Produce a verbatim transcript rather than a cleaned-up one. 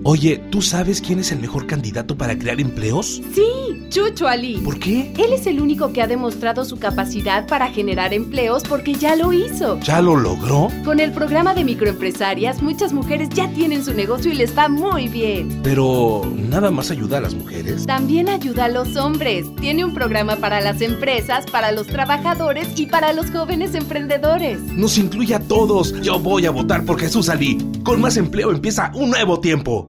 Oye, ¿tú sabes quién es el mejor candidato para crear empleos? Sí, Chucho Ali. ¿Por qué? Él es el único que ha demostrado su capacidad para generar empleos porque ya lo hizo. ¿Ya lo logró? Con el programa de microempresarias, muchas mujeres ya tienen su negocio y les va muy bien. Pero, ¿nada más ayuda a las mujeres? También ayuda a los hombres. Tiene un programa para las empresas, para los trabajadores y para los jóvenes emprendedores. Nos incluye a todos. Yo voy a votar por Jesús Ali. Con más empleo empieza un nuevo tiempo.